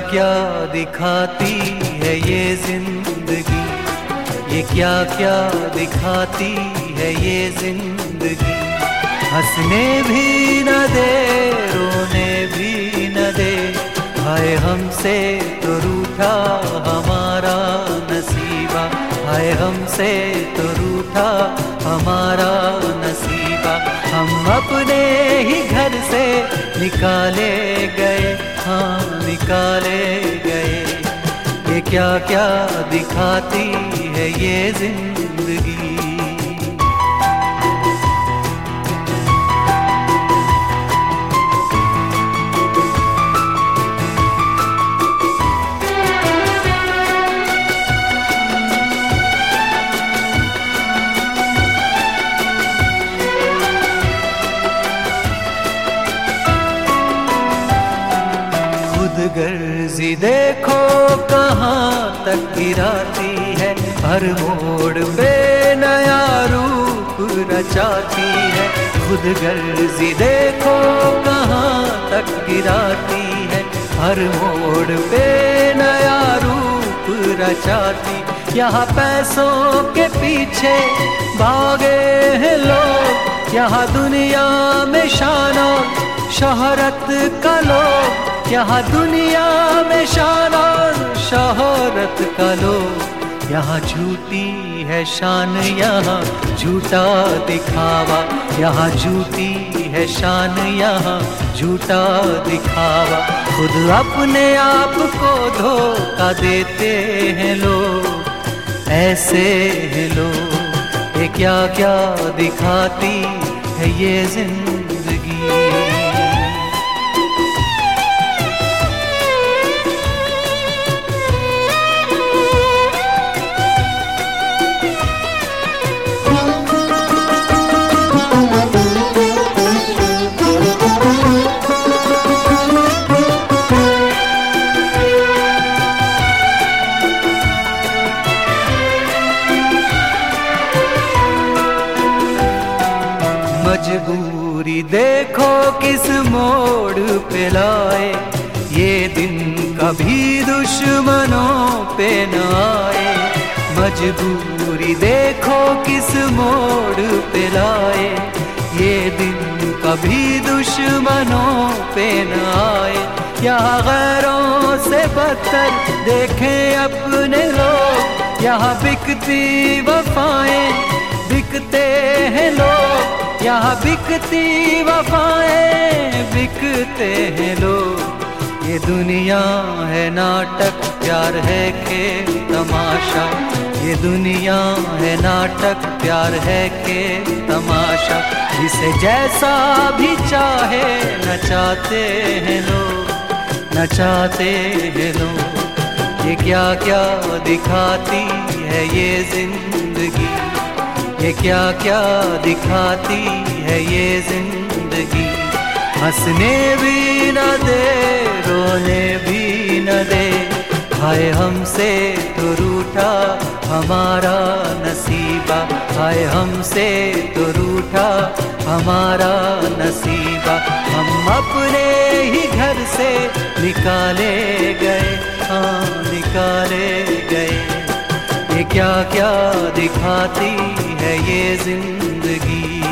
क्या दिखाती है ये जिंदगी, ये क्या क्या दिखाती है ये जिंदगी। हंसने भी न दे, रोने भी न दे, हाय हमसे तो रूठा हमारा नसीबा, हाय हमसे तो रूठा हमारा नसीबा। हम अपने ही घर से निकाले गए, हाँ निकाले गए। ये क्या क्या दिखाती है ये जिंदगी। गर्जी देखो कहाँ तक गिराती है, हर मोड़ पे नया रूप रचाती है। खुद गर्जी देखो कहाँ तक गिराती है, हर मोड़ पे नया रूप रचाती। यहाँ पैसों के पीछे भागे हैं लोग, यहाँ दुनिया में शान और शोहरत का लोग, यहाँ दुनिया में शान और शोहरत का लोग। यहाँ झूठी है शान, यहाँ झूठा दिखावा, यहाँ झूठी है शान, यहाँ झूठा दिखावा। खुद अपने आप को धोखा देते हैं लोग, ऐसे हैं लोग। ये क्या क्या दिखाती है ये जिंदगी। मजबूरी देखो किस मोड़ पे लाए, ये दिन कभी दुश्मनों पे न आए। मजबूरी देखो किस मोड़ पे लाए, ये दिन कभी दुश्मनों पे न आए। यहाँ गैरों से बदतर देखें अपने लोग, यहाँ बिकती वफाएं बिकते हैं लोग, यहाँ बिकती वफाएं बिकते हैं लोग। ये दुनिया है नाटक, प्यार है खेल तमाशा, ये दुनिया है नाटक, प्यार है खेल तमाशा। जिसे जैसा भी चाहे नचाते हैं लोग, नचाते हैं लोग। ये क्या क्या दिखाती है ये जिंदगी, ये क्या क्या दिखाती है ये जिंदगी। हंसने भी न दे, रोने भी न दे, हाय हमसे तो रूठा हमारा नसीबा, हाय हमसे तो रूठा हमारा नसीबा। हम अपने ही घर से निकाले गए, हाँ निकाले गए। ये क्या क्या दिखाती है ये जिंदगी।